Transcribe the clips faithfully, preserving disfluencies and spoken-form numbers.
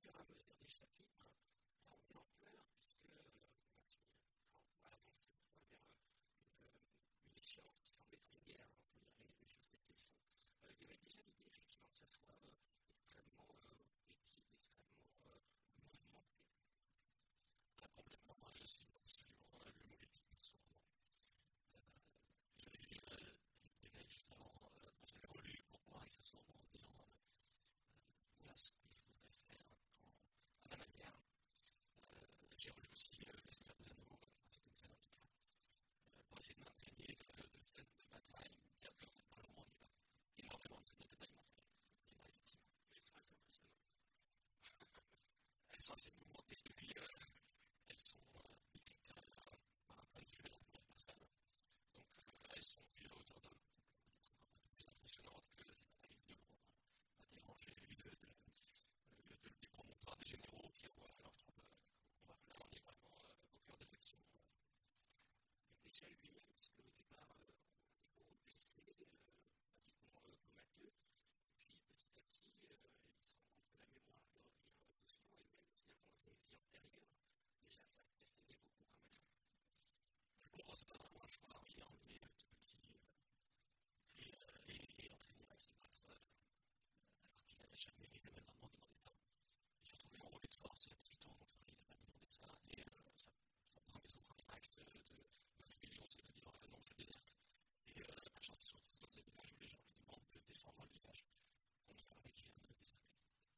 fur et à mesure des chapitres, prend de l'ampleur, puisque euh, on finit par avancer vers une, une échéance qui semble être une guerre, hein, pour dire les, les choses telles qu'elles sont. Euh, il y avait déjà l'idée, effectivement, que ça soit euh, extrêmement euh, épique, extrêmement euh, mouvementé. Ah, complètement, moi je suis absolument euh, le mot épique pour ce roman. Euh, je l'ai lu euh, des mails justement, euh, quand je l'ai relu pour pouvoir écrire ce roman en disant euh, euh, voilà ce que je voudrais faire en, à ma manière. Euh, j'ai relu aussi euh, Le Seigneur des Anneaux, euh, dans certaines scènes en tout cas, euh, pour essayer de m'imprégner de, de scènes de bataille, bien que en fait, dans le roman, il n'y a pas énormément de scènes de bataille, mais enfin, il y en a effectivement. Elles sont assez impressionnantes. Elles sont assez mouvementées, et puis euh, elles sont euh, décrites euh, par un point de vue de la première personne. Donc euh, elles sont vues à hauteur d'homme, donc un peu plus impressionnantes que ces batailles de Londres, batailles rangées de, de, de, de, des promontoires des généraux qui envoient leurs troupes au combat. Là, on est vraiment euh, au cœur de l'action. Et déjà lui-même, puisque au départ, euh, on découvre blessé, euh, pratiquement euh, comateux, puis petit à petit, euh, il se rend compte que la mémoire lui revient euh, doucement, et même si dans ses vies antérieures, déjà ça questionnait beaucoup quand même. Pour c'est pas vraiment un choix, il est enlevé euh, tout petit euh, et, euh, et, et entraîné à se battre euh, alors qu'il n'avait jamais, jamais vraiment demandé ça. Il s'est retrouvé en rôle de force à dix-huit ans, donc il n'a pas demandé ça. Et euh, ça, ça premier, son premier acte de, de, de rébellion, c'est de dire euh, non, je déserte. Et euh, la chance, il se retrouve dans un village où les gens lui demandent de défendre le village contre l'armée qui vient de déserter.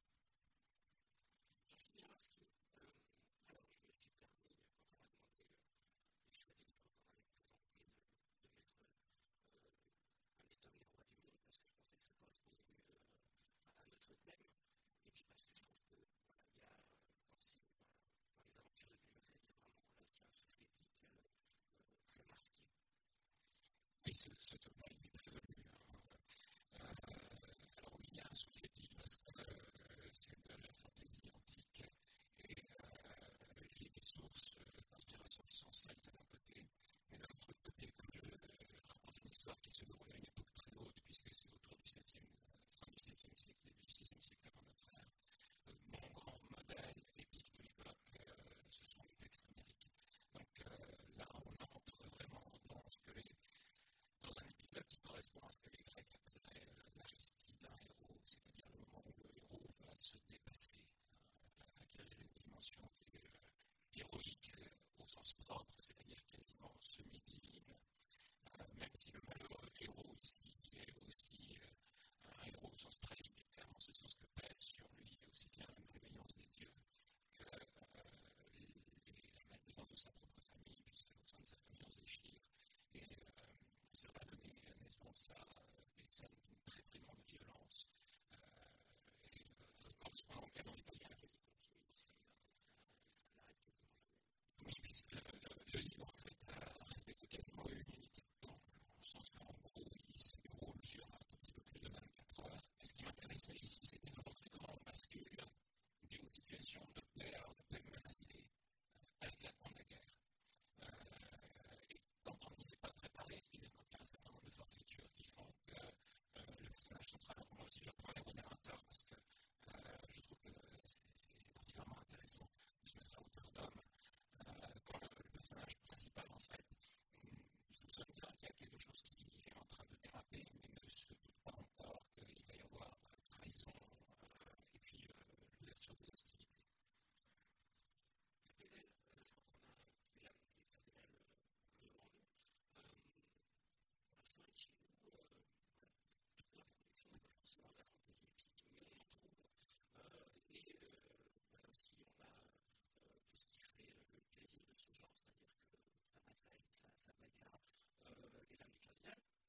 J'en finis par ce qui. Euh, alors, je me suis permis, quand on m'a demandé le, les choix des livres qu'on allait présenter, de, de mettre euh, un des tomes Les Rois du Monde, parce que je pensais que ça correspondait mieux euh, à notre thème. Et puis parce que je trouve que voilà, il y a dans, ces, dans, dans les aventures de Game of Thrones, il y a vraiment là aussi un souffle épique euh, euh, très marqué. Et ce, ce tome-là, il est prévenu. Hein. Euh, alors oui, il y a un souffle épique parce que euh, c'est de la fantaisie antique et euh, j'ai des sources euh, d'inspiration qui sont celles d'un côté, mais d'un autre côté, comme je raconte une histoire qui se déroule à une époque très haute, puisque c'est autour du septième, euh, fin du septième siècle, début du sixième siècle avant notre ère, euh, mon grand modèle épique de l'époque, euh, ce sont les textes américains. Donc euh, là, on entre vraiment dans ce que les dans un épisode qui correspond à ce que les Grecs appelleraient euh, l'aristie d'un héros, c'est-à-dire le moment où le héros va se dépasser, euh, acquérir une dimension qui est euh, héroïque euh, au sens propre, c'est-à-dire quasiment semi-divine, euh, même si le malheureux héros ici est aussi euh, un héros au sens tragique du terme, en ce sens que pèse sur lui aussi bien la malveillance des dieux que euh, les, la malveillance de sa propre famille, puisque au sein de sa famille on se déchire. Et euh, ça va donner naissance à euh, des scènes d'une très très grande violence. Euh, et euh, ça correspond au canon littéraire. Oui, puisque le, le, le livre en fait a respecté quasiment une unité de temps, au sens qu'en gros il se déroule sur un tout petit peu plus de vingt-quatre heures. Et ce qui m'intéressait ici, c'était de montrer comment on bascule d'une situation de paix, de paix menacée à l'éclatement de la guerre. Euh, et quand on n'y est pas préparé, c'est-à-dire quand il y a un certain nombre de forfaitures qui font que euh, le personnage central, moi aussi je prends les narrateur parce que euh, je trouve que c'est, c'est, c'est particulièrement intéressant de se mettre à hauteur d'homme euh, quand le, le personnage principal en fait il soupçonne bien qu'il y a quelque chose qui est en train de déraper mais ne se doute pas encore qu'il va y avoir trahison euh, et puis euh, l'ouverture des hostilités. Capével, euh, je crois qu'on a les Capével devant nous. Euh, c'est vrai que chez nous, euh, toute la production n'est pas forcément de la fantaisie épique, mais on en trouve. Euh, et euh, voilà aussi, on a euh, tout ce qui fait euh, le plaisir de ce genre, c'est-à-dire que sa bataille, sa, sa bagarre, euh, les lames du cardinal.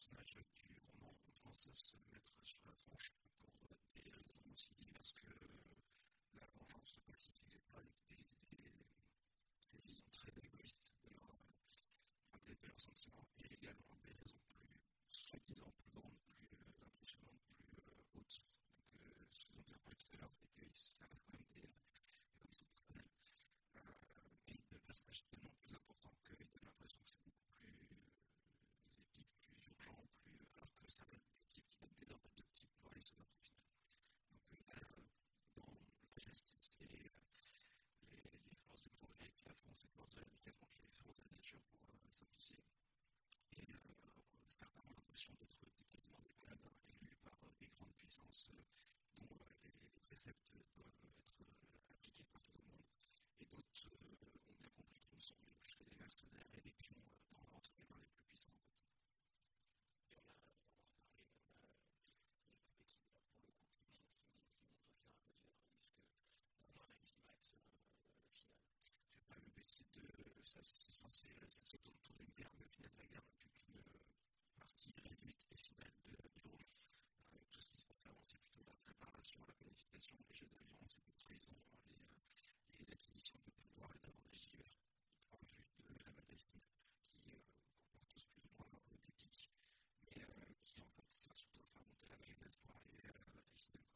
personnages du roman ont tendance à se mettre sur la tranche pour des raisons aussi diverses que la vengeance, le passif, et cetera, avec des, des, des visions très égoïstes de, leur, enfin, de, de leurs sentiments, et également des raisons plus, soi-disant, plus grandes, plus euh, impressionnantes, plus euh, hautes. Donc, euh, ce dont j'ai parlé tout à l'heure, c'est que ça reste quand même des, des ambitions personnelles. Euh, mais de personnages tellement plus importants qu'ils donnent l'impression que c'est beaucoup plus euh, épique, plus urgent, plus, alors que ça reste des types qui donnent des ordres de types pour aller se battre au final. Donc euh, là, dans la justice, c'est euh, les, les forces du progrès qui affrontent les forces de la vie, qui affrontent les forces de la nature pour euh, simplifier. Et euh, certains ont l'impression d'être quasiment des paladins élus par euh, des grandes puissances euh, dont euh, les, les préceptes doivent être euh, appliqués par tout le monde. Et d'autres euh, ont bien compris qu'ils ne sont rien plus que des mercenaires et des pions euh, dans entre les mains les plus puissants en fait. Et on a, on va reparler même euh, des poupées qui, pour le coup, qui montent, qui montent, qui montent au fur et à mesure, jusque vraiment un climax euh, final. C'est ça, le but c'est de. Ça, c'est censé. Ça se tourne autour d'une guerre, mais au final, la guerre n'a plus qu'une partie réduite et finale de, du roman. Euh, tout ce qui se passe avant, c'est plutôt la préparation, la planification, les jeux d'alliance, les trahisons, les, euh, les acquisitions de pouvoir et d'avantages divers en vue de la bataille finale, qui euh, comporte tous plus ou moins leur lot d'épique, mais euh, qui en fait sert surtout à faire monter la mayonnaise pour arriver à la bataille finale.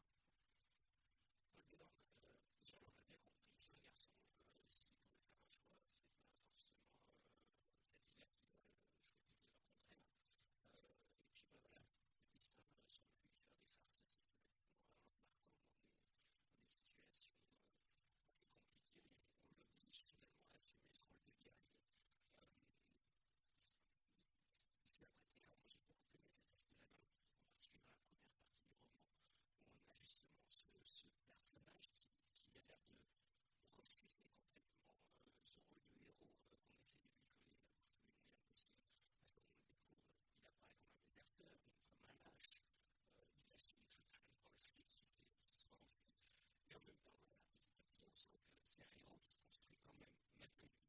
Paul Bédard, euh, déjà on a bien compris, c'est un garçon, euh, s'il pouvait faire un choix, c'est pas forcément euh, cette idée qu'il aurait euh, choisi de la contraire. Euh, et puis bah, voilà, les pistons euh, sont venus faire des farces systématiquement en embarquant dans des, dans des situations euh, assez compliquées. On l'oblige finalement à assumer ce rôle de guerrier. Euh, c'est, c'est un vrai terrain. Moi j'ai beaucoup aimé cet aspect-là, dans, en particulier dans la première partie du roman, où on a justement ce, ce personnage qui, qui a l'air de refuser complètement euh, ce rôle de héros euh, qu'on essaie de lui coller euh, par tous les moyens possibles. Parce qu'on le découvre, il apparaît comme un déserteur, donc comme un lâche, euh, il assume totalement le fait qu'il s'est soit enfui. Et en même temps, voilà, petit à petit, on sent que c'est un héros qui se construit quand même malgré lui.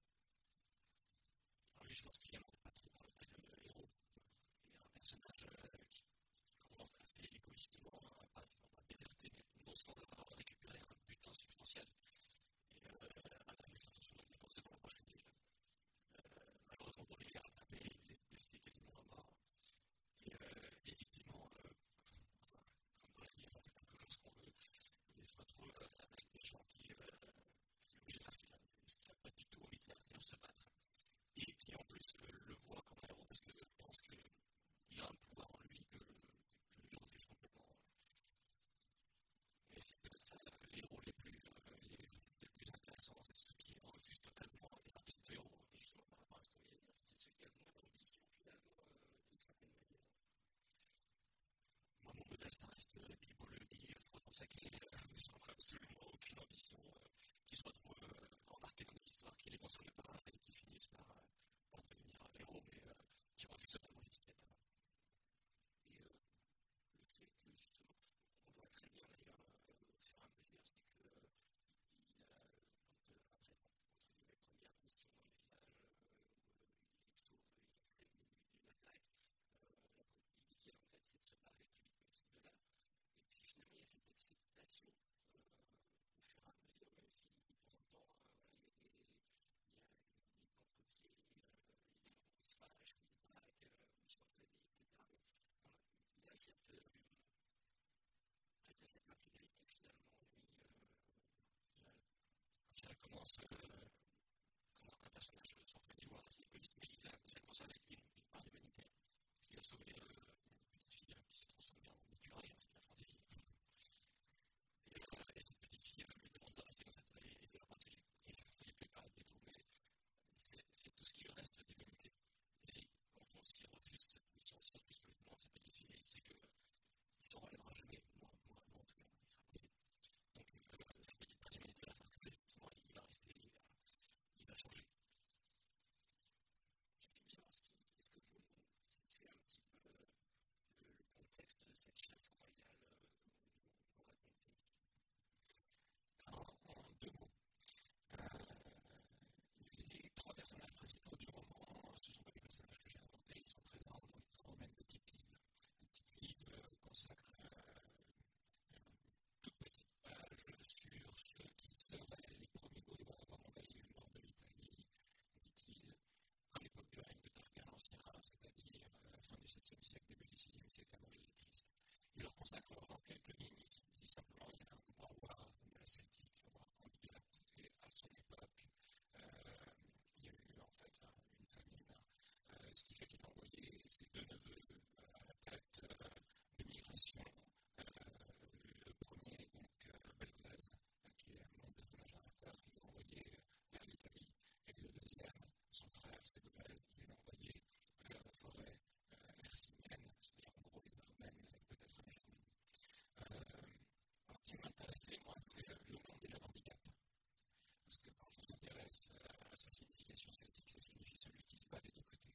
Alors oui, je pense qu'il y a pas trop dans le cas de héros. C'est un personnage euh, qui commence assez égoïstement à, à, à déserter, non sans avoir récupéré un butin substantiel. Et euh, à la vue de son dépensé dans la poche des euh, malheureusement pour lui, il est rattrapé, il est blessé quasiment à mort. Et euh, effectivement, euh, enfin, comme dans la vie, on fait pas toujours ce qu'on veut. Il se retrouve euh, avec des gens qui, euh, qui obligent de faire ce qu'il a, ce qu'il n'a pas du tout envie de faire, c'est-à-dire se battre. Et qui en plus euh, le voit comme un héros parce que je pense qu'il a un pouvoir en lui que, que lui refuse complètement. Et c'est peut-être ça, les héros les plus, euh, les, les plus intéressants, c'est ceux qui refusent totalement les types de héros. Et justement, par rapport à ce qu'on vient de dire, c'est ceux qui ont le moins d'ambition finalement, euh, d'une certaine manière. Moi, mon modèle, ça reste euh, Bilbo le Lit, Frodon Sacré, euh, sans absolument aucune ambition, euh, qui se retrouvent euh, embarqués dans des histoires qui les concernent pas et qui finissent par, euh, par devenir héros, mais euh, qui refusent totalement l'étiquette. Et euh, le fait que justement, on voit très bien d'ailleurs euh, au fur et à mesure, c'est que euh, il a, quand, euh, après sa entre guillemets, première mission dans le village, euh, où euh, il sauve, il se réunit d'une attaque, euh, la politique qui est en tête, c'est de se barrer le plus vite possible de là. Et puis finalement, il y a cette acceptation euh, au fur et à mesure, même si de temps en temps, euh, voilà, il y a des, il y a des contre-pieds, euh, il se fâche, il se braque, euh, il change la vie, et cetera. Mais voilà, il y a cette, euh, presque cette intégrité finalement, lui. Euh, euh, Quand il commence, euh, comment un personnage s'en fait dévoiler assez égoïste, mais il a, il a conservé une, une part d'humanité. Il a sauvé euh, une petite fille qui s'est transformée en écureuil, c'est la fantaisie. Et, euh, et cette petite fille euh, lui demande de rester dans cette vallée et de la protéger. Et ça ne lui plaît pas du tout, mais c'est, c'est tout ce qui lui reste d'humanité. Et en fond, s'il refuse cette mission, s'il refuse complètement cette petite fille, il sait qu'il ne s'en relèvera jamais. Moi, moi, moi, en tout cas, il sera brisé. Donc, euh, cette petite part d'humanité va faire que effectivement, il va rester, il va, il va changer. J'aimerais bien voir ce que vous situez un petit peu le, le contexte deux neveux euh, à la tête euh, de migration. Euh, le premier, donc euh, Belgrade, euh, qui est mon personnage narrateur, il est envoyé euh, vers l'Italie. Et le deuxième, son frère, Ségolène, il est envoyé vers la forêt euh, hercynienne, c'est-à-dire en gros les Ardennes et peut-être les Arménies. Euh, ce qui m'intéressait, moi, c'est le nom déjà d'Ambigate. Parce que quand on s'intéresse à sa signification celtique, ça signifie celui qui se bat des deux côtés.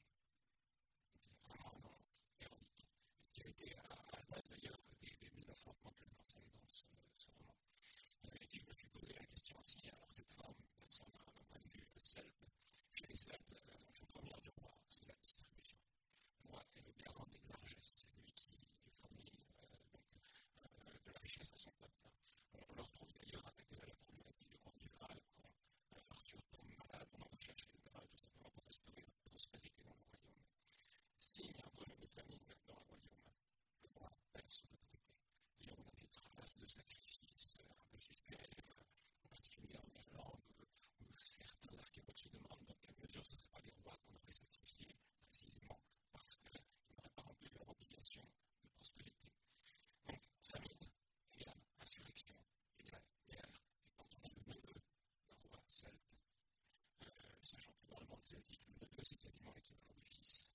Donc il y a vraiment un nom héroïque. Et ce qui a été à, à la base d'ailleurs des, des, des affrontements que l'on enseigne dans ce, ce roman. Et puis je me suis posé la question aussi, alors cette forme, si on a un point de vue celte, chez les Celtes, la fonction première du roi, c'est la distribution. Le roi est le garant des largesses, c'est lui qui fournit euh, donc, euh, de la richesse à son peuple. On le retrouve d'ailleurs avec euh, la problématique du comte du Graal, quand euh, Arthur tombe malade, on va chercher le Graal tout simplement pour restaurer la prospérité dans le royaume. S'il y a un problème de famine dans le royaume, le roi perd son autorité. Et on a des traces de sacrifices euh, un peu suspects, euh, en particulier en Irlande, où, où certains archéologues se demandent dans quelle mesure ce ne seraient pas des rois qu'on aurait sacrifiés précisément parce qu'ils n'auraient pas rempli leur obligation de prospérité. Donc, famine égale insurrection égale guerre. Et quand on est le neveu d'un roi celte, euh, sachant que dans le monde celtique, le neveu c'est quasiment l'équivalent du fils,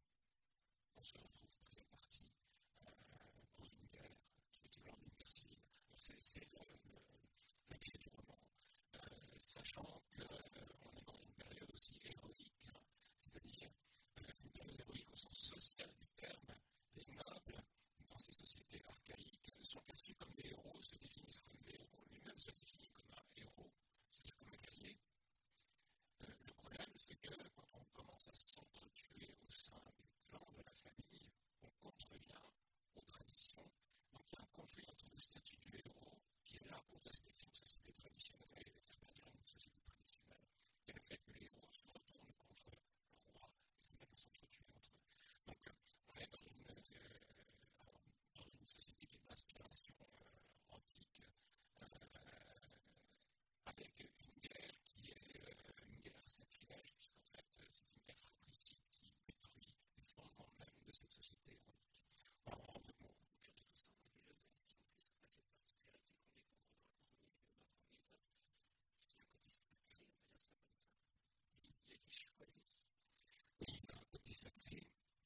on se retrouve pris à partie euh, dans une guerre qui est l'équivalent d'une guerre civile. Donc, c'est, c'est le, le, l'objet du roman. Euh, sachant qu'on euh, est dans une période aussi héroïque, hein, c'est-à-dire euh, une période héroïque au sens social du terme, les nobles, dans ces sociétés archaïques, sont perçus comme des héros, se définissent comme des héros, lui-même se définit comme un héros, c'est-à-dire comme un guerrier. Euh, le problème, c'est que quand on commence à s'entretuer au sein du clan de la famille, on contrevient aux traditions. Donc il y a un conflit entre le statut du héros, qui est là pour respecter une société traditionnelle et faire perdurer une société traditionnelle, et le fait que les héros se retournent contre le roi et se mettent à s'entretuer entre eux. Donc euh, on est dans une, euh, dans une société qui est d'inspiration euh, antique, euh, avec une guerre qui est euh, une guerre sacrilège, puisqu'en fait c'est une guerre fratricide qui détruit les fondements même de cette société héroïque. En, en deux mots. Autour de tout ça, on a vu le ce qui en plus a cette particularité qu'on découvre dans le premier, dans le premier tome, c'est qu'il y a un côté sacré, on va dire ça comme ça. Il, il a été choisi. Oui, il y a un côté sacré.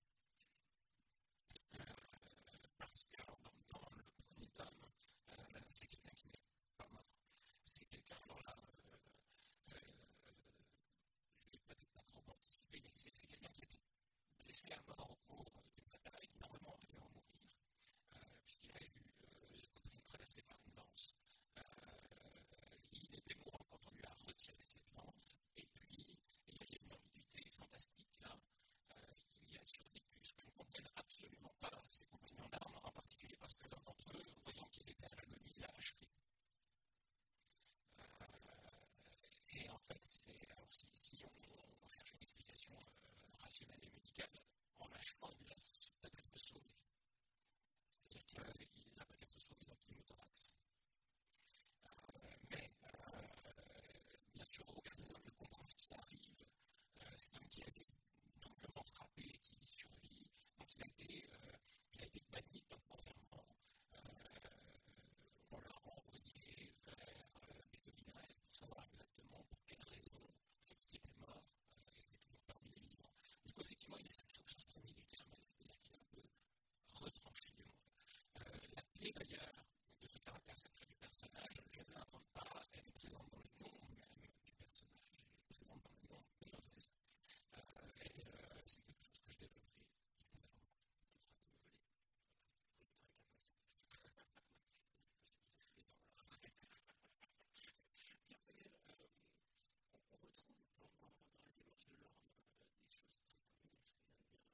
Euh, parce que alors, dans, dans le premier tome, euh, c'est quelqu'un qui n'est pas mort. C'est quelqu'un, alors là, euh, euh, je ne vais peut-être pas trop anticiper, mais c'est, c'est quelqu'un qui a été blessé à mort au cours d'une bataille et qui normalement aurait dû en mourir, euh, puisqu'il a eu euh, la poitrine traversée par une lance. Euh, il était mourant quand on lui a retiré cette lance, et puis il y a une ambiguïté fantastique là. Euh, il y a survécu, ce que ne comprennent absolument pas ses compagnons d'armes, en particulier parce que l'un d'entre eux, voyant qu'il était à l'agonie, l'a achevé. Euh, et en fait, c'est, alors si, si on, on cherche une explication euh, rationnelle et médicale, en l'achevant, il a peut-être être sauvé. C'est-à-dire qu'il n'a pas être sauvé dans l'hémothorax. Euh, mais, euh, bien sûr, aucun des hommes ne comprend ce qui arrive. Euh, c'est un homme qui a été doublement frappé, qui survit. Donc, il a été, euh, il a été banni temporairement. Euh, on l'a envoyé vers euh, des devineresses pour savoir exactement pour quelle raison celui qui était mort euh, était toujours parmi les vivants. Du coup, effectivement, il est sacré au sens premier du terme, c'est-à-dire qu'il est un peu retranché du monde. Euh, la clé d'ailleurs de ce caractère sacré du personnage, je ne l'invente pas, elle est présente dans le nom même du personnage, elle est présente dans le nom de l'adresse. Euh, et euh, c'est quelque chose que je développerai évidemment. Le troisième volet. Producteur avec impatience. Je te disais tous les ans, alors après. Puis après, euh, on, on retrouve dans, dans, dans la démarche de l'orme euh, des choses très communes, ce que je viens de dire.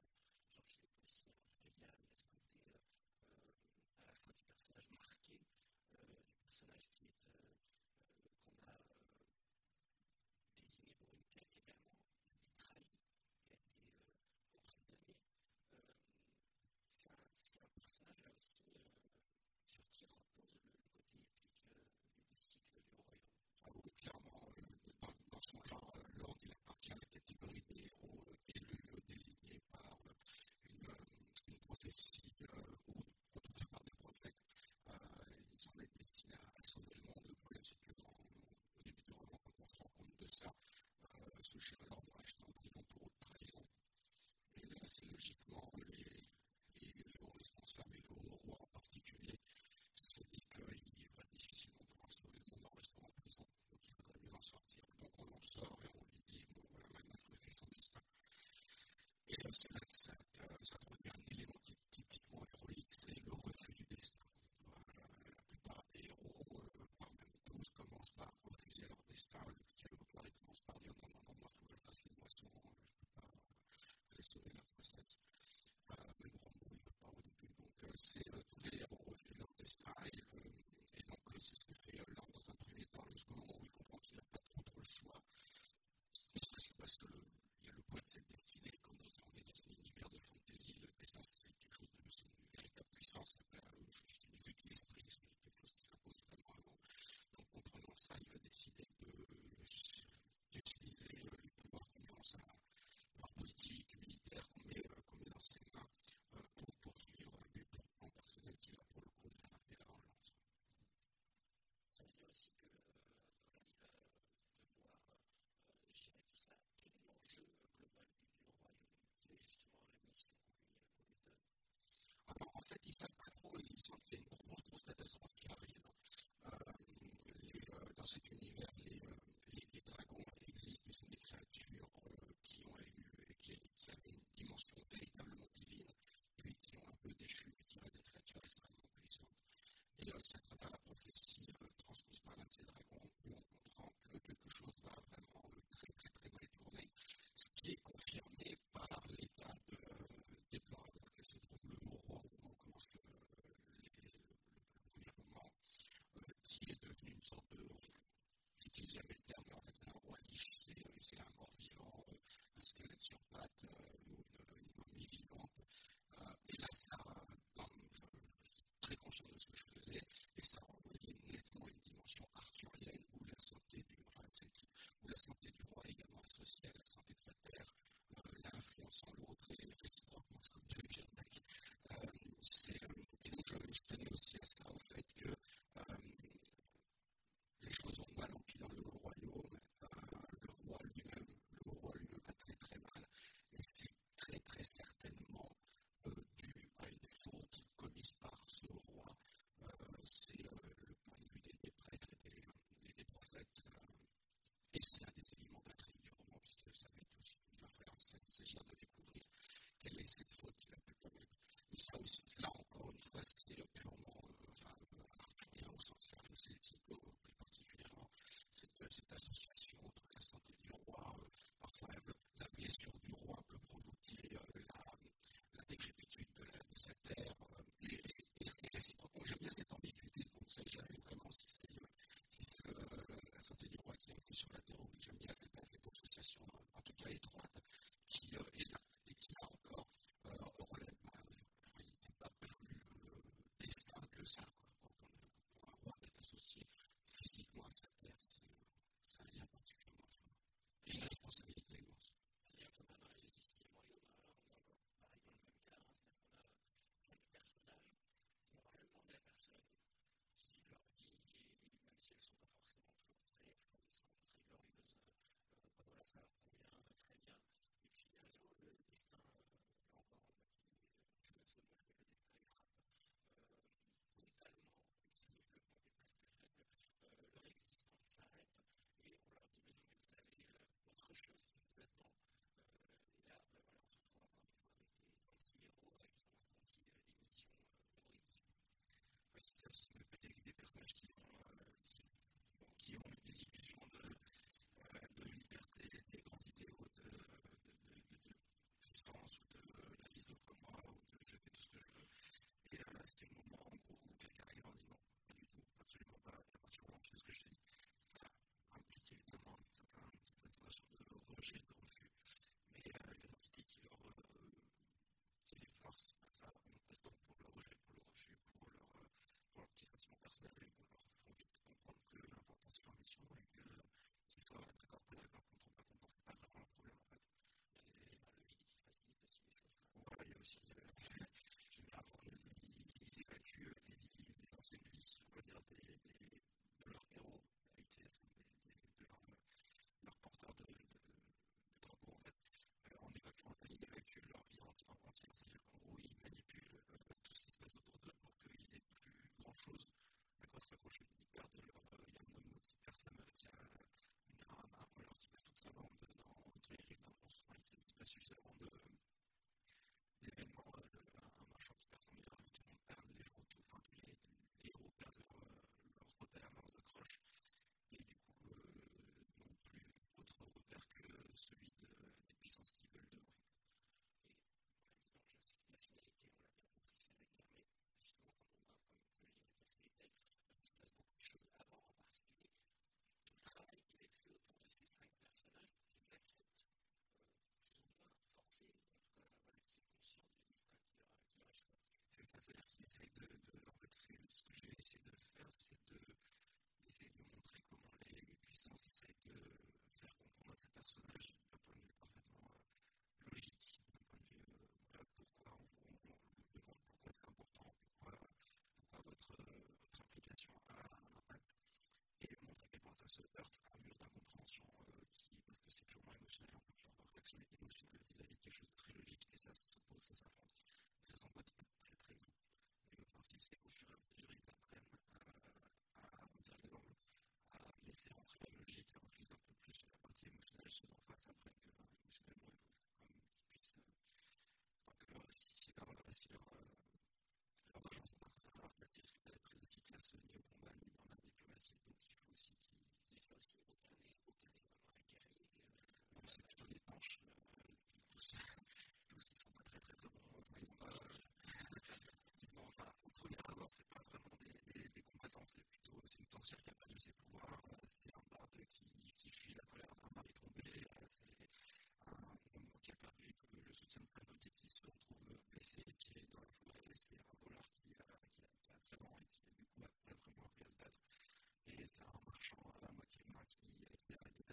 cet univers, les, euh, les, les dragons avaient existé, sont des créatures euh, qui ont eu, qui, qui avaient une dimension véritablement divine, puis qui ont un peu déchu, puis qui étaient des créatures extrêmement puissantes. Et euh, c'est à travers la prophétie euh, transmise par l'un de ces dragons qu'on comprend que quelque chose va vraiment euh, très très très mal tourner, ce qui est confirmé par l'état de, euh, déplorable dans lequel se trouve le roi au moment où commence le, les, le, le premier roman, euh, qui est devenu une sorte de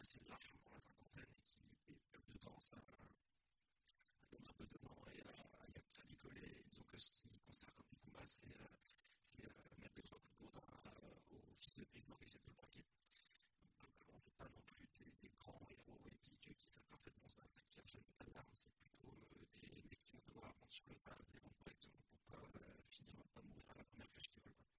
dépassé largement la cinquantaine et qui peuvent de tendance à tomber un peu dedans et à, à y être ravicolé. Disons que ce qui concerne du combat, c'est, euh, c'est euh, mettre deux trois coups de bourdin euh, aux fils de paysans qui essaient de le braquer. Donc, globalement, c'est pas non plus des, des grands héros épiques qui savent parfaitement se battre et qui achètent pas d'armes. C'est plutôt euh, des mecs qui vont devoir apprendre sur le tas, se défendre correctement pour pas euh, finir, pas mourir à la première flèche qui vole. Quoi.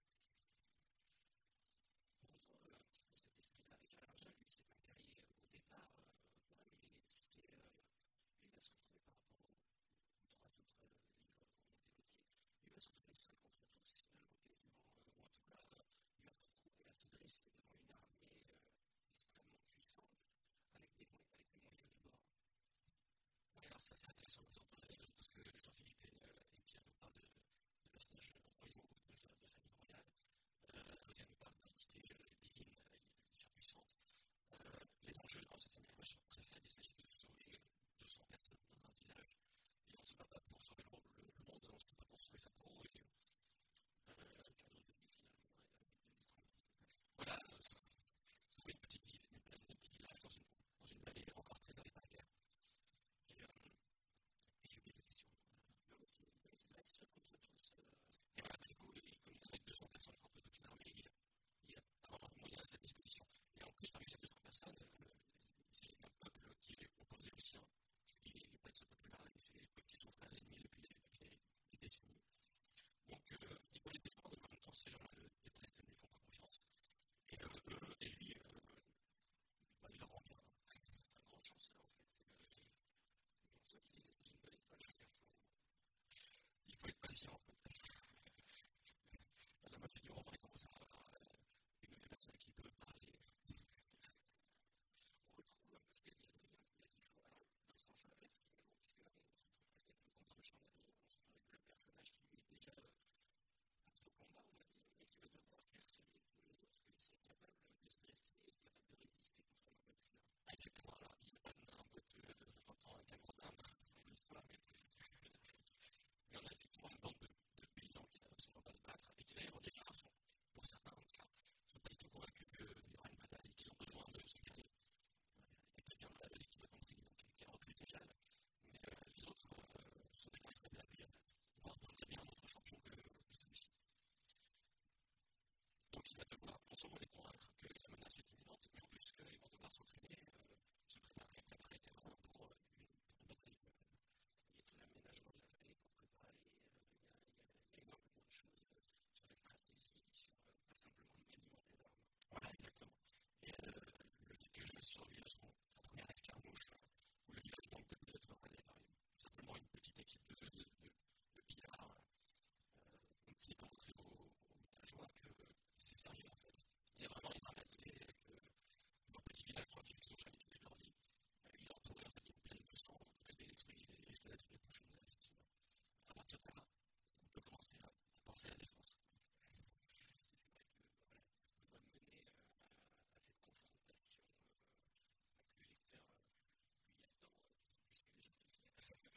On retrouve un petit peu cet esprit-là avec Alain Arjal, lui c'est un guerrier au départ, euh, voilà, mais c'est, euh, lui va se retrouver par rapport aux, aux trois autres euh, livres qu'on a évoqués, il va se retrouver seul contre tous finalement quasiment, euh, ou en tout cas euh, il va se retrouver à se dresser devant une armée euh, extrêmement puissante avec des, avec des moyens du bord. Oui, alors ça c'est intéressant de vous entendre parce que Jean-Philippe et, euh, et Pierre nous parlent de, de personnages royaux, de, de famille royale. Odin nous parle d'entité euh, divine euh, et surpuissante. Euh, les enjeux dans cette famille royale sont très faibles. Il s'agit de sauver deux cents personnes dans un village. Et on ne se bat pas pour sauver le, le, le monde, on ne se bat pas pour sauver sa peau. Et, euh, ce cadre de vie finalement, ouais, de vie tranquille. Voilà, euh, sauver une petite ville, une, une petite village dans une, dans une vallée encore préservée par la guerre. Et, euh, et j'ai oublié la question. Non, c'est, c'est très seul contre tous. Euh, et voilà, du coup, il communique avec deux cents personnes contre toute une armée. Il, il a pas vraiment de moyens à sa disposition. Et en plus, parmi ces deux cents personnes, euh, il s'agit d'un peuple qui est opposé au sien. Il n'est pas de ce peuple-là, c'est les peuples qui sont frères ennemis depuis, depuis des, des décennies. Donc, euh, il doit les défendre, mais en même temps, ces gens-là le détestent et ne lui font pas confiance. Et, euh, euh, et lui, euh, bah, il leur rend bien. C'est un grand chanceux en fait. C'est le, on sent qu'il est sous une bonne étoile, ce garçon. Il faut être patient en fait. La moitié du roman, il commence à avoir une des personnes qui peut parler. On retrouve un peu ce qu'a dit Adrien, c'est-à-dire qu'il faut aller dans le sens inverse finalement, puisque là on se retrouve presque un peu contre le champ d'Adrien, on se retrouve avec le personnage qui lui est déjà apte au combat, on va dire, mais qui va devoir persuader tous les autres qu'ils sont capables de se dresser et capables de résister contre l'envahisseur. Ah, exactement, alors il n'a pas de nain de, de cinquante ans avec un gros nain, c'est l'histoire, mais, mais on a effectivement une bande de, de paysans qui ne savent absolument pas se battre et qui d'ailleurs les gens sont, pour certains en tout cas, ne sont pas du tout convaincus qu'il y aura une bataille et qu'ils ont besoin de se guérir. Il y a quelqu'un dans la vallée qui l'a compris, donc qui a recruté Jal, mais euh, les autres euh, sont des gens très bien habillés en fait. Voire prendre bien un autre champion que, que celui-ci. Donc il va devoir non seulement les convaincre que la menace est imminente, mais en plus qu'ils vont devoir s'entraîner, euh, se préparer, préparer le terrain pour, euh, une, pour une bataille. Il y a tout l'aménagement de la vallée pour préparer, euh, il, y a, il, y a, il y a énormément de choses euh, sur la stratégie, sur euh, pas simplement le maniement des armes. Voilà, exactement. Et euh, le fait que je survie à son, sa première escarmouche, euh, où le village manque de d'être rasé par une, simplement une petite équipe de, de, de, de pillards, euh, on finit par montrer aux, aux villageois que euh, c'est sérieux en fait. Il y a vraiment une arme à côté, que dans le petit village tranquille qu'ils ont jamais tué de leur vie, euh, il est entouré en fait d'une plaine de sang, tout est détruit, et les squelettes sont les prochaines effectivement. À partir de là, on peut commencer à, à penser à la défense. C'est vrai que voilà, tout va mener euh, à, à cette confrontation euh, que le lecteur euh, lui attend, euh, puisque les gens le font.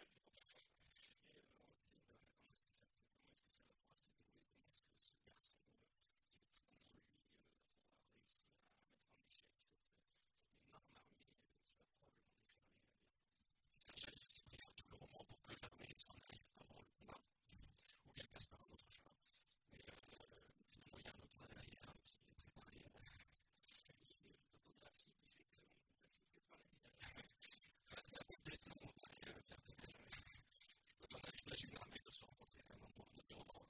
Et euh, on se dit, ben, comment est-ce que ça peut, comment est-ce que ça va pouvoir se dérouler, comment est-ce que ce garçon euh, qui est tout contre lui euh, va pouvoir réussir à mettre en échec cette, cette énorme armée euh, qui va probablement déferler la guerre. C'est ça, j'allais faire préparer tout le roman pour que l'armée s'en aille avant le combat, ou qu'elle passe par un autre chemin. Mais euh, finalement, il y a un autre derrière qui est préparé. Il y a une topographie qui fait qu'on peut passer que par la village. C'est un peu le destin de mon pari, car je peux t'en aller, là j'ai une armée de se rencontrer à un moment de du roman.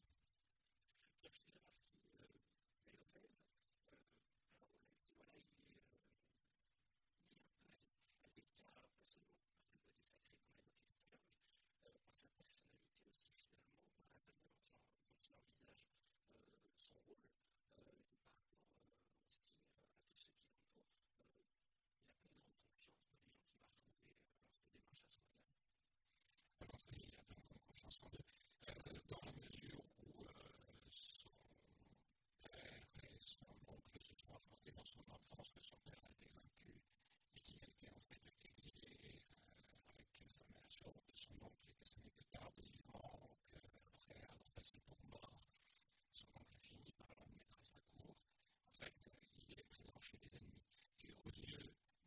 La fille de Raski, elle le fait. Alors on l'a dit, voilà, il est, euh, il est un peu à l'écart, alors pas seulement par le côté sacré qu'on a évoqué tout à l'heure, mais euh, par sa personnalité aussi finalement, on a la manière dont, dont il envisage euh, son rôle euh, et par rapport euh, aussi euh, à tous ceux qui l'entourent. Euh, il a pas une grande confiance dans les gens qu'il va retrouver euh, lorsque des marches à ce royal. Alors, ça, il y a donc une confiance en deux, euh, dans la mesure où euh, son père et son oncle se sont affrontés dans son enfance, que son père a été vaincu et qu'il a été en fait exilé euh, avec sa mère sur son oncle et que ce n'est que tardivement qu'après avoir passé pour mort, son oncle a fini par le mettre à sa cour. En fait, il est présent chez les ennemis. Et aux yeux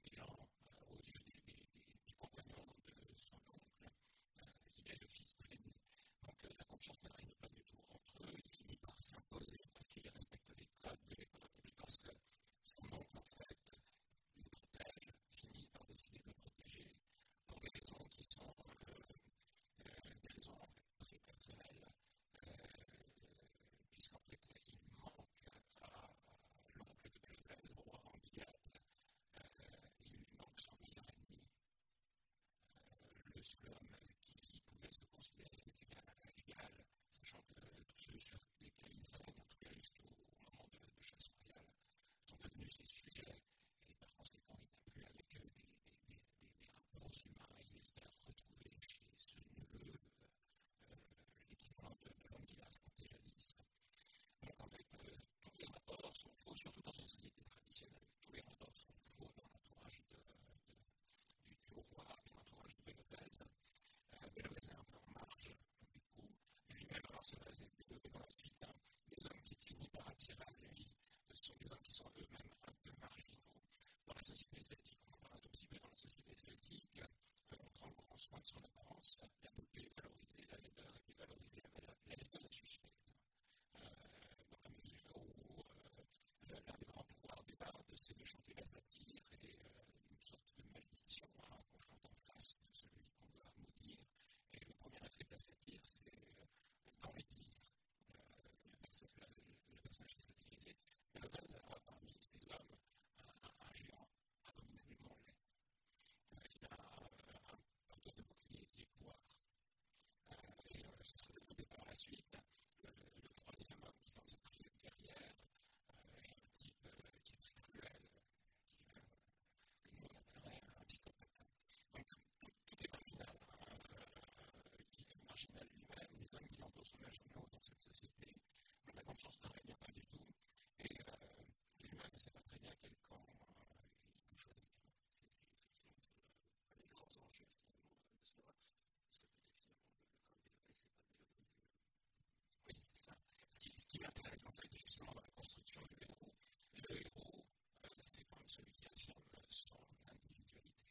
sur lesquels il règne, en tout cas jusqu'au moment de, de chasse royale, sont devenus ses sujets, et par conséquent, il n'a plus avec eux des, des, des, des, des rapports humains. Il espère retrouver chez ce neveu euh, l'équivalent de, de l'homme qu'il a affronté jadis. Donc en fait, euh, tous les rapports sont faux, surtout dans une société traditionnelle. Tous les rapports sont faux dans l'entourage de, de, du, du roi, dans l'entourage de Belovez. Euh, Belovez est un peu en marge, du coup, lui-même, alors ça va se développer dans la suite. Hein. Les hommes qui finissent par attirer à lui euh, sont des hommes qui sont eux-mêmes un peu marginaux. Dans la société celtique, on en parle un tout petit peu dans la société celtique, euh, on prend grand soin de son apparence, la beauté est valorisée, la laideur est valorisée, la laideur est suspecte. Euh, dans la mesure où euh, l'un des grands pouvoirs des bardes, c'est de chanter la satire et euh, une sorte de malédiction hein, qu'on chante en face de celui qu'on doit maudire. Et le premier effet de la satire, c'est euh, dans les tirs. Euh, le, le, le personnage qui est satirisé, mais le base a parmi ces hommes un, un, un géant abominablement laid. Euh, il a euh, un porteur de bouclier qui est poire. Euh, et euh, ce sera développé par la suite. Le, le troisième homme qui forme cette triade guerrière euh, est un type euh, qui est très cruel, qui est, euh, que nous on appellerait un psychopathe. Donc tout, tout est marginal. Hein. Euh, il est marginal lui-même, les hommes qui l'entourent sont marginaux dans cette société. On a conscience de rien pas du tout. Et euh, lui-même ne sait pas très bien quel camp euh, il faut choisir. C'est, c'est effectivement un des grands enjeux finalement de ce livre. Parce que peut-être finalement le, le camp de Belovez, c'est pas Belovez lui-même. Oui, c'est ça. Ce qui, ce qui m'intéresse en fait, justement, dans la construction du héros, le héros, euh, c'est quand même celui qui affirme son individualité.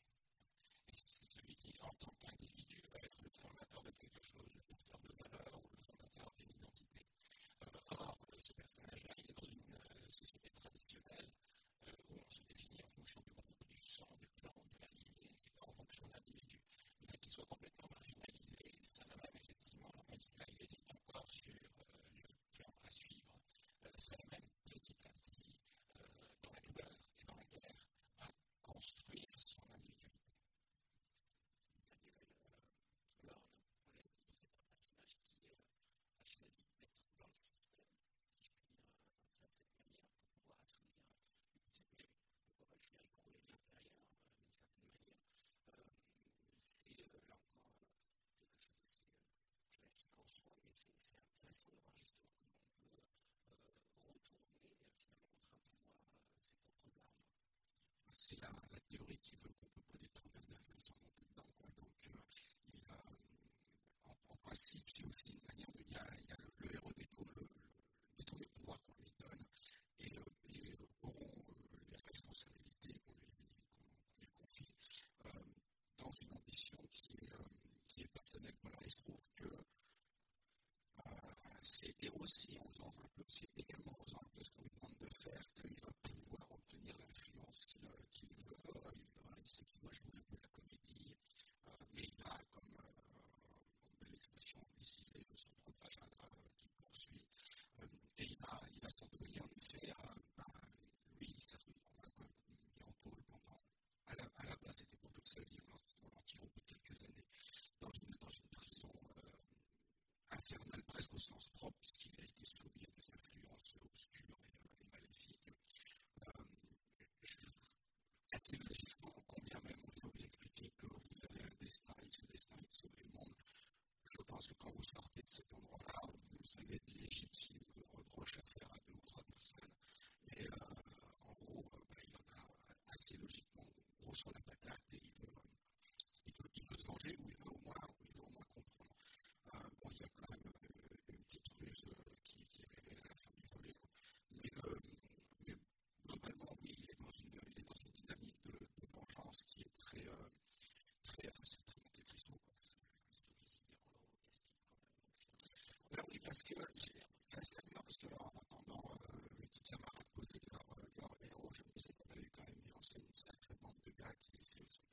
Et c'est celui qui, en tant qu'individu, va être le fondateur de quelque chose, le porteur de valeur ou le fondateur d'une identité. Euh, or, ce personnage-là, il est dans une euh, société traditionnelle euh, où on se définit en fonction du groupe, du sang, du clan, de la lignée, et pas en fonction de l'individu. Le fait qu'il soit complètement marginalisé, ça l'amène effectivement, même si là il hésite encore sur euh, le plan à suivre, euh, ça l'amène petit à petit, euh, dans la douleur et dans la guerre, à construire son individualité. Daniel euh, Lorne, on l'a dit, c'est un personnage qui euh, a choisi d'être dans le système, si je puis dire euh, ça de cette manière, pour pouvoir assouvir une petite mais pourquoi pas le faire écrouler de l'intérieur euh, d'une certaine manière. Euh, c'est euh, là encore euh, quelque chose d'assez euh, classique en soi, mais c'est, c'est intéressant de voir justement comment on peut euh, retourner euh, finalement contre un pouvoir euh, ses propres armes. C'est la, la théorie qui veut qu'on ne peut pas détourner un avion sans monter dedans. Quoi. Donc, euh, il a, en, en principe, c'est aussi une manière de. Il y a, il y a le, le héros détourne le, le, détourne le pouvoir qu'on lui donne et, euh, et euh, auront euh, les responsabilités qu'on lui, qu'on, qu'on lui confie euh, dans une ambition qui est, euh, qui est personnelle. Voilà, il se trouve que euh, c'est aussi en faisant un peu, c'est également en faisant un peu ce qu'on lui demande de faire qu'il va pouvoir obtenir l'influence qu'il, qu'il veut. Il, il sait qu'il doit jouer un peu la comédie, euh, mais il a, comme euh, une belle expression anglicisée, son propre agenda euh, qu'il poursuit. Euh, et il va, il va s'employer en effet à, à lui, ça, on l'a quand même mis en tôle pendant. À la, à la base, c'était pour toute sa vie, on l'en tire au bout de quelques années, dans une, dans une prison euh, infernale, presque au sens propre, puisqu'il a été soumis à des influences obscures et, et maléfiques. Euh, assez logiquement, combien même on vient vous expliquer que vous avez un destin et que ce destin est de sauver le monde, je pense que quand vous sortez de cet endroit-là, vous avez des légitimes reproches à faire à deux ou trois personnes. Et euh, en gros, euh, bah, il en a assez logiquement gros sur la patate et il veut, il veut, il veut se venger ou il veut au moins, il veut au moins comprendre. Euh, bon, il y a quand même euh, une petite ruse euh, qui, qui est révélée à la fin du volet. Mais, euh, mais globalement, oui, il est dans une, il est dans une dynamique de, de vengeance qui est très, euh, très, enfin, c'est très Monte Cristo, quoi. C'est Cristo qui s'y déroule au casting, quand même. Donc, finalement, ben oui, parce que c'est assez amusant, parce qu'en entendant euh, mes petits camarades poser leur, leur héros, je me disais qu'on avait quand même mis en scène une sacrée bande de gars qui sont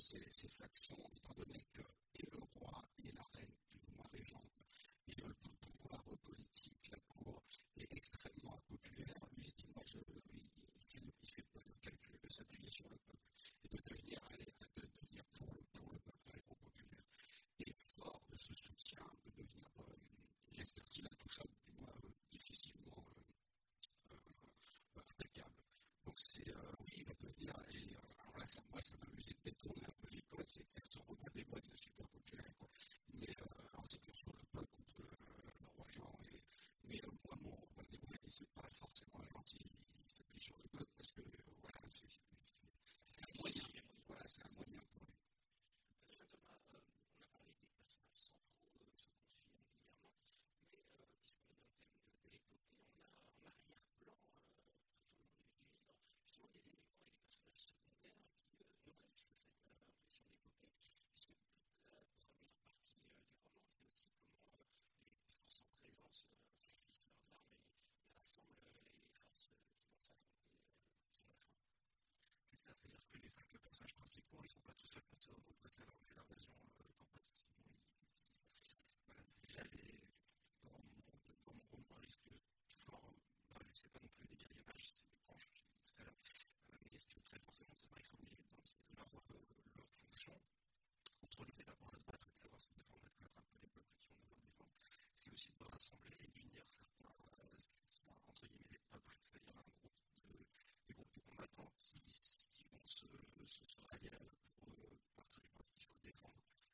ces, ces factions, étant donné que et le roi et la reine, plus ou moins régente, et le pouvoir politique, la cour, est extrêmement populaire, lui il se dit, moi je, il, il fait, il fait pas le calcul de s'appuyer sur le peuple et de devenir, de devenir pour, le, pour le peuple un héros populaire. Et fort de ce soutien, de devenir, euh, j'espère qu'il intouchable, du moins euh, difficilement euh, euh, attaquable. Donc c'est, euh, oui, il va devenir, et euh, alors là, ça, moi ça m'a amusé de détourner un peu les codes, c'est faire ce rebond des boîtes, c'est super populaire, quoi. Mais euh, alors c'est que sur le peuple contre euh, le roi Jean, et, mais euh, moi mon rebond des boîtes, c'est pas forcément gentil, il s'appuie sur le peuple parce que euh, voilà, c'est, c'est, c'est un moyen, voilà, c'est un moyen pour lui. Thomas, euh, on a parlé des personnages centraux de ce conflit régulièrement, mais euh, puisqu'on est dans le thème de, de l'épopée, on a en arrière-plan, euh, tout au long du, du livre, justement des éléments et des personnages secondaires qui euh, nourrissent cette euh, impression d'épopée, puisque toute la première partie euh, du roman, c'est aussi comment euh, les forces en présence euh, fléchissent leurs armes et, et rassemblent euh, les, les forces euh, qui vont s'affronter euh, sur la fin. C'est ça, c'est-à-dire que les cinq personnages principaux, ils ne sont pas tous seuls face à, face à l'armée d'invasion euh, qu'en face. Sinon, ils, c'est, c'est, voilà, c'est déjà les, dans, mon, dans mon roman, un risque fort, enfin, vu que ce n'est pas non plus des guerriers mages, c'est des branches, je l'ai dit tout à l'heure, euh, et ce qui est très forcément de savoir établir dans leur, euh, leur fonction, outre le fait d'apprendre à se battre et de savoir se défendre et de connaître un peu les peuples qui vont devoir défendre, c'est aussi de rassembler et d'unir certains, euh, entre guillemets, les peuples, c'est-à-dire un groupe de, des groupes de combattants qui, qui vont se, se, se rallier pour euh, partir du principe qu'il faut défendre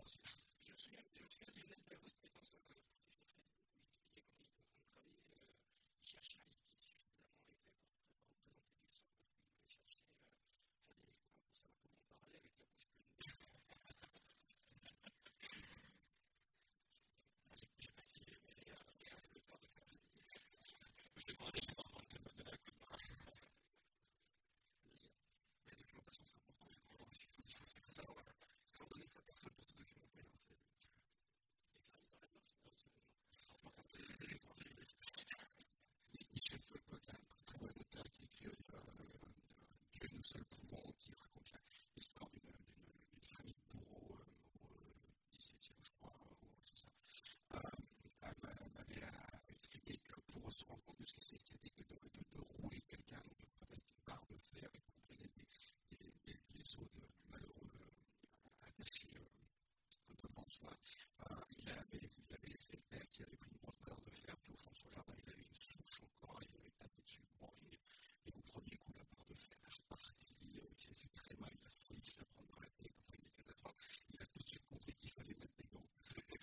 aussi. Je me souviens, je me souviens d'une lettre d'avance qui était sur l'Institut sur Facebook où il expliquait comment il était en train de travailler. Euh, il cherchait un liquide suffisamment épais pour, pour représenter du sang parce qu'il voulait chercher, euh, faire des expériences pour savoir comment on parlait avec la bouche pleine d'eau. J'ai pas essayé, mais c'est le temps de faire plaisir. Je demandais aux enfants de me donner un coup de main. La documentation, c'est important. Il faut, il faut, il faut savoir, savoir donner sa personne pour se documenter. Hein, c'est... Et ça reste dans la norme, sinon sans compter les éléphants génétiques. Michel Foucault, qui est un très bon auteur qui écrit euh, Dieu nous seuls pouvons, qui raconte l'histoire d'une, d'une, d'une famille de bourreaux euh, au dix-septième, je crois, ou tout ça. Euh, m'avait expliqué que pour se rendre compte de ce que c'est, c'était que de, de, de rouler quelqu'un, donc de frapper avec une barre de fer et pour briser les, les, les, les os de, du malheureux euh, attaché euh, devant soi. Euh, il, avait, il avait fait le test, il avait pris une grosse barre de fer, puis au fond de son jardin, il avait une souche encore, il avait tapé dessus, boing, et au premier coup, la barre de fer est repartie, il s'est fait très mal, il a failli se la prendre dans la tête, enfin, une catastrophe. Il a tout de suite compris qu'il fallait mettre des gants.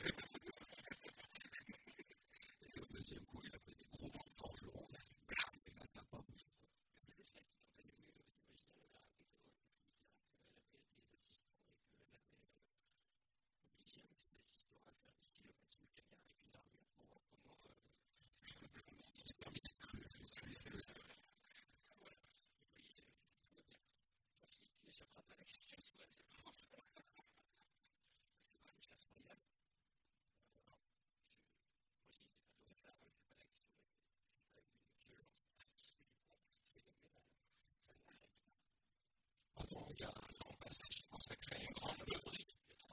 Et au deuxième coup, il a pris des gros gants de forgeron, il a fait blam, et là, ça n'a pas bougé. c'est des slides qui tentaient de mieux imaginer le raconter dans le militaire qu'elle avait des assistants et qu'elle avait euh, obligé un de ses assistants à faire dix kilomètres sous le Kenya avec une armure pour voir comment euh, il a permis d'être cru, je suis c'est le voilà. Et puis, euh, tout va bien. Merci, tu n'échapperas pas à la question sur la défense. C'est pas une chasse royale. Alors, je, moi j'ai adoré ça, hein, c'est pas la question, mais c'est pas une violence absolument phénoménale. Ça n'arrête pas. Pardon, il y a un long passage consacré à une grande beuverie.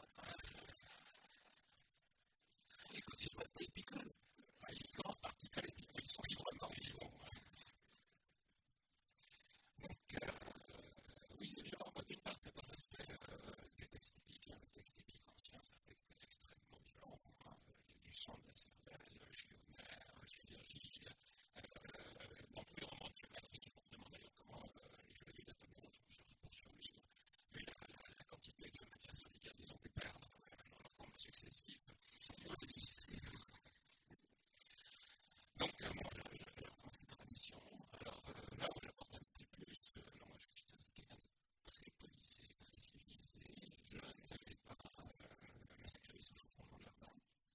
Et quand ils sont à ils picolent. Enfin, ils commencent par picoler, puis ils sont librement ils y vont. Donc, euh, oui, c'est violent. Moi, d'une part, c'est un aspect euh, des textes typiques. Le texte typique ancien, c'est un texte extrêmement violent. Hein. Il y a du sang de la cervelle chez Homère, chez Virgile, euh, dans tous les romans de chevalerie. On se demande d'ailleurs comment euh, les chevaliers d'Atamon font pour survivre, vu la, la, la quantité de matières syndicales qu'ils ont pu perdre euh, dans leurs combats successifs. Donc, euh, moi, je, je, je reprends cette tradition. Alors, euh, là où j'apporte un petit plus, euh, alors moi, je suis quelqu'un de très policé, très civilisé. Je n'avais pas euh, massacré les souches au fond de mon jardin.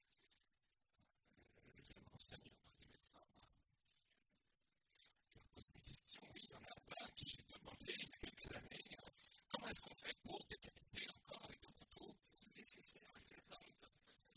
Euh, je m'enseigne auprès des médecins. Je me pose des questions. Oui, il y en a pas à qui j'ai demandé il y a quelques années. Euh, comment est-ce qu'on fait pour décapiter encore avec un couteau? Vous laissez faire, vous n'avez pas honte.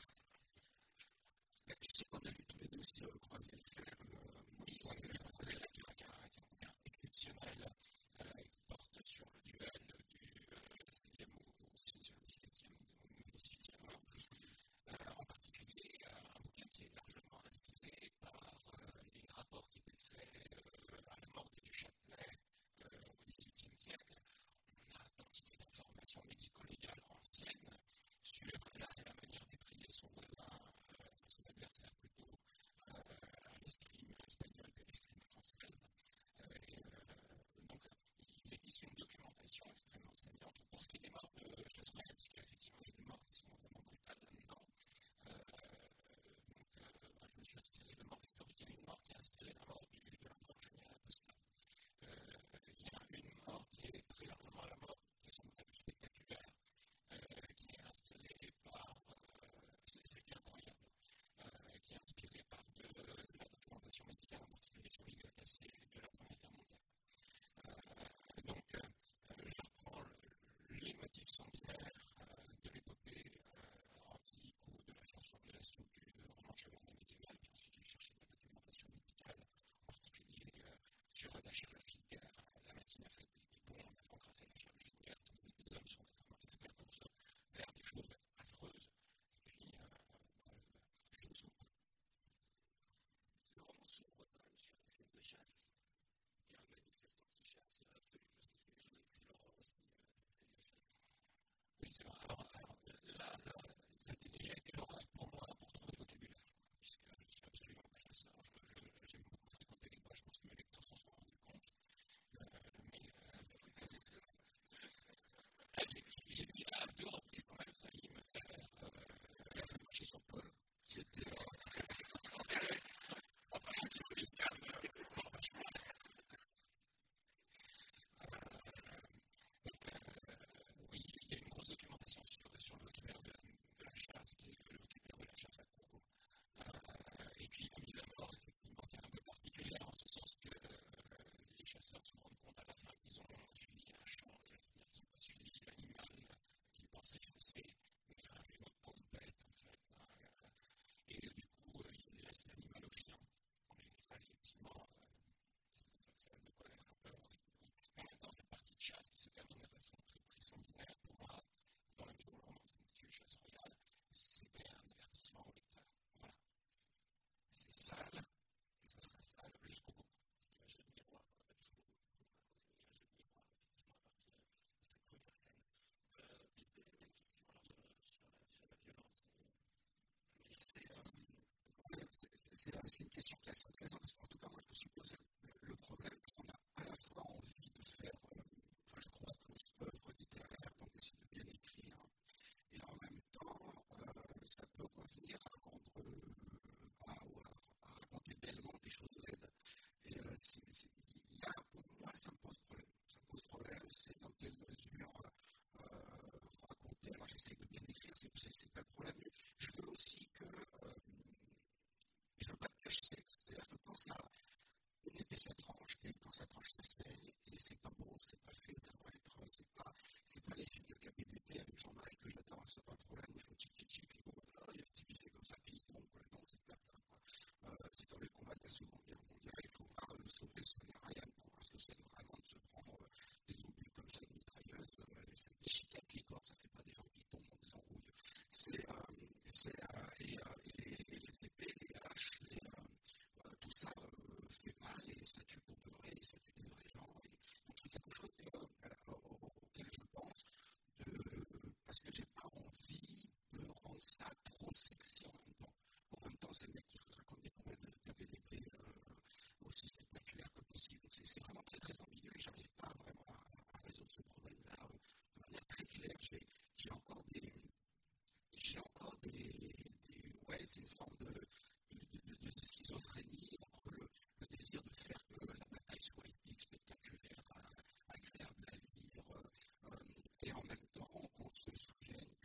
La question qu'on a lu tous les deux aussi euh, croiser le fer. Euh, oui, on a lu croiser le fer qui est un bouquin exceptionnel euh, qui porte sur le duel du euh, seizième ou dix-septième ou dix-huitième euh, en particulier euh, un bouquin qui est largement inspiré par euh, les rapports qui étaient faits euh, à la morgue du Châtelet euh, au dix-huitième siècle. On a quantité d'informations médico-légales anciennes sur la, la manière d'étrier son voisin, euh, son adversaire plutôt, euh, à l'escrime espagnole que l'escrime française. Euh, et, euh, donc, il existe une documentation extrêmement saignante pour ce qui est des morts de Chasselet, parce qu'effectivement, il y a des morts qui sont vraiment brutales là-dedans. Euh, donc, euh, bah, je me suis inspiré de mort historique. Il y a une mort qui est inspirée d'un mort du, de l'empereur Julien Apostat. Euh, il y a une mort qui est très largement à la mort, qui est son plus spectaculaire, euh, qui est inspirée par, euh, c'est, c'est incroyable, euh, qui est inspirée par de, de la documentation médicale, en particulier sur les gars cassés de la Première Guerre mondiale. Euh, donc, euh, je reprends le, les motifs sanguinaires euh, de l'épopée euh, antique ou de la chanson de geste ou du roman chevalier médiéval, puis ensuite je cherchais de la documentation médicale, en particulier euh, sur la chirurgie de guerre. La médecine a fait des bons en avant grâce à la chirurgie de guerre. Tous les hommes sont extrêmement experts pour faire des choses affreuses. Et puis, euh, euh, je suis une soupe. Le roman s'ouvre quand même sur une scène de chasse. Il y a un manifestant qui chasse, absolument, parce que c'est, c'est l'horreur aussi, cette scène de chasse. Oui, c'est vrai. Alors, alors là, là, ça a déjà été l'horreur pour moi pour trouver le vocabulaire, puisque je suis absolument pas chasseur. Je, je, j'aime beaucoup fréquenter les bois, je pense que mes lecteurs s'en sont rendus compte. Euh, mais euh, ça me fait pas ça. J'ai, j'ai, j'ai déjà à deux reprises quand même failli me faire que j'ai pas envie de rendre ça trop sexy en même temps. En même temps, c'est le mec qui raconte des combats de taper des plaies euh, aussi spectaculaires que possible. Donc, c'est, c'est vraiment très très ambigu et j'arrive pas vraiment à, à résoudre ce problème-là euh, de manière très claire. J'ai, j'ai encore des. J'ai encore des. des ouais, c'est une forme de, de, de, de, de schizophrénie entre le, le désir de faire que la bataille soit épique, spectaculaire, agréable à lire, euh, euh, et en même temps qu'on se souvienne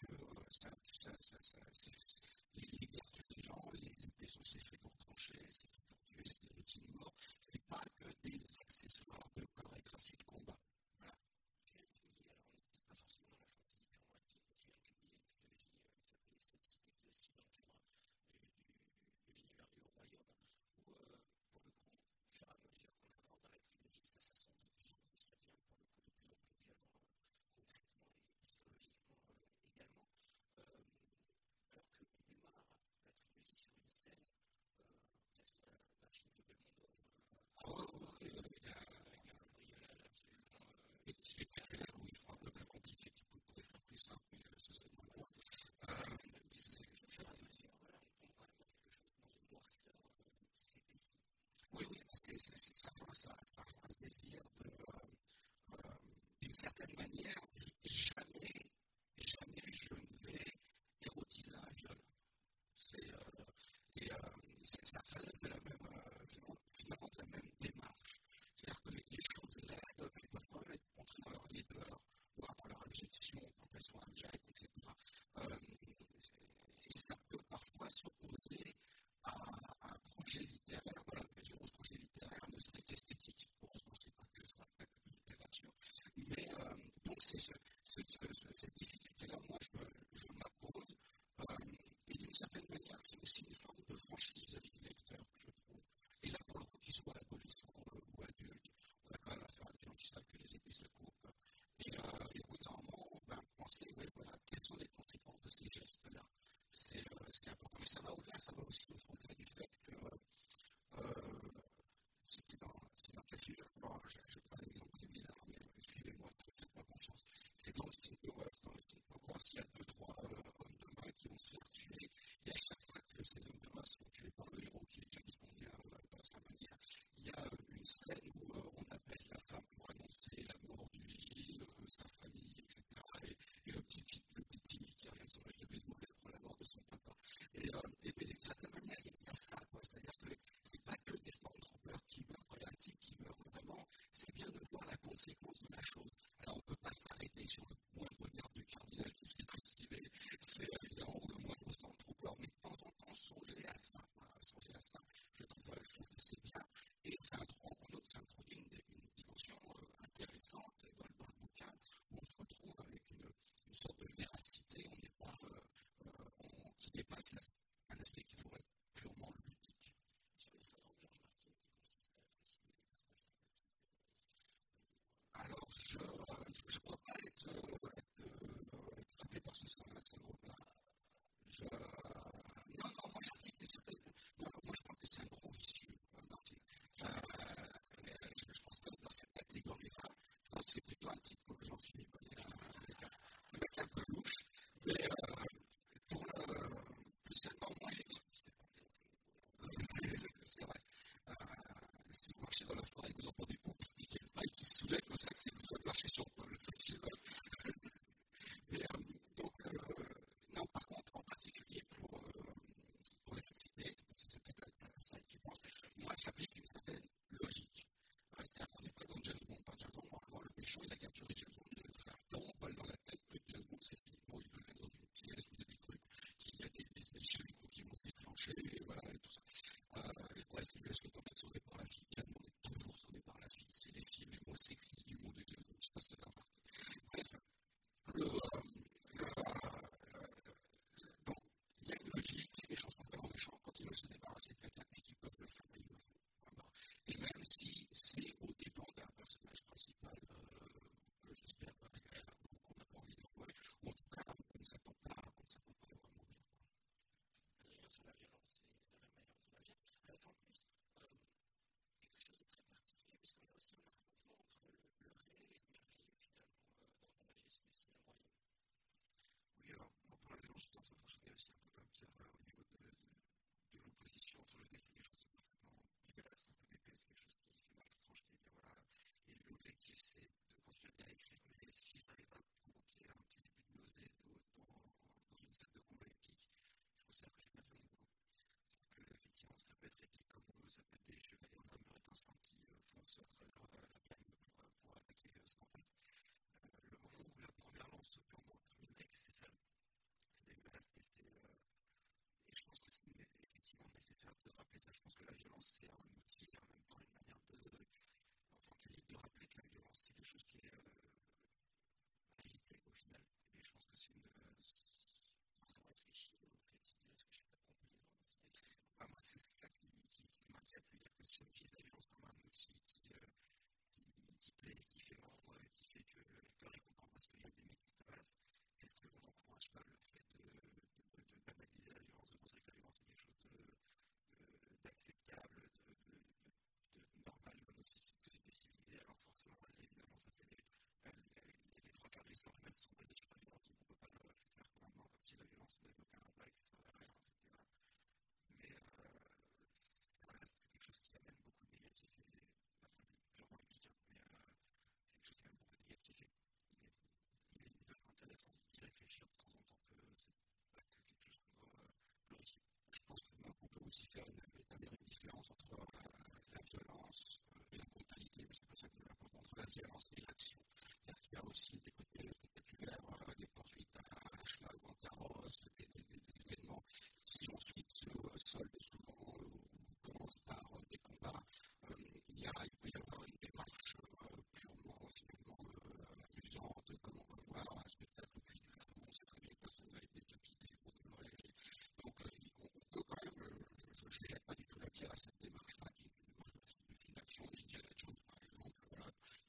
dire de temps en temps que c'est pas que quelque chose qu'on doit glorifier. Je pense qu'on peut aussi faire une, établir une différence entre euh, la violence euh, et la brutalité, mais c'est pas ça qui est important, entre la violence et l'action. C'est-à-dire qu'il y a aussi des côtés spectaculaires, euh, des poursuites à, à cheval ou en carrosse, des, des, des, des événements qui ensuite se soldent souvent euh, ou commencent par euh, des combats. Euh, il, y a, il peut y avoir une démarche euh, purement finalement euh, amusante, comme on va voir un spectacle au Puy du Fou, on sait très bien que personne va être décapité pour de vrai. Donc euh, on, on peut quand même, euh, je ne jette pas du tout la pierre à cette démarche-là, qui est une démarche de, de film d'action d'Indiana Jones par exemple. Voilà.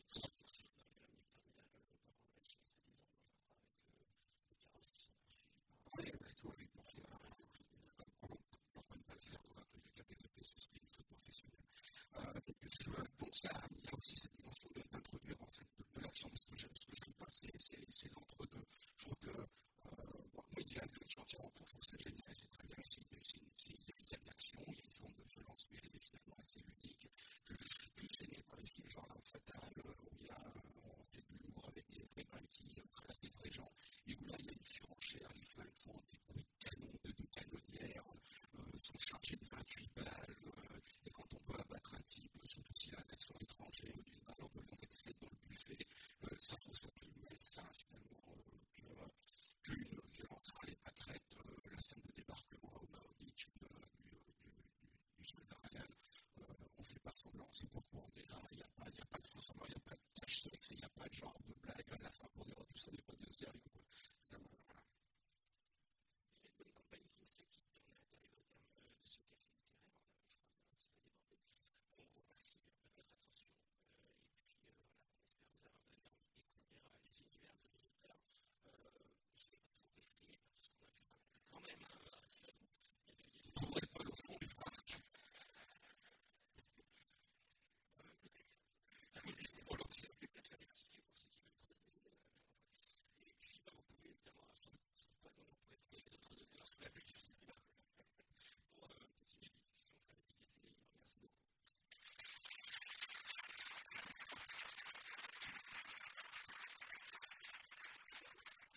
Oui, avec toi, oui, pour qu'il ne pas le faire, donc il y a qu'à développer ce serait une faute professionnelle. Euh, donc il y, a, il y a aussi cette dimension de, d'introduire en fait de, de l'action. Ce que j'aime, ce que j'aime pas, c'est, c'est, c'est l'entre-deux. Je trouve que euh, bon, moi, il y a une action entière, on trouve que c'est génial, c'est très bien. C'est, c'est, c'est, il y a de l'action, il y a une forme de violence, mais elle est finalement assez ludique. Je, je suis plus gêné par les films genre L'Arme Fatale, où il y a, on fait de l'humour avec des vrais balles qui traversent des vrais gens, et où là il y a une surenchère, les flingues font des bruits de canon, de, de canonnières, euh, sont chargés de vingt-huit balles, euh, et quand on peut abattre un type, surtout s'il a un accent étranger ou d'une balle en volant mettre sept dans le buffet, euh, ça trouve ça plus malsain finalement euh, que, euh, qu'une violence à les pâquerettes, euh, la scène de débarquement au Omaha Beach du, du, du, du soldat Ryan, euh, on fait pas semblant, c'est pourquoi on est là,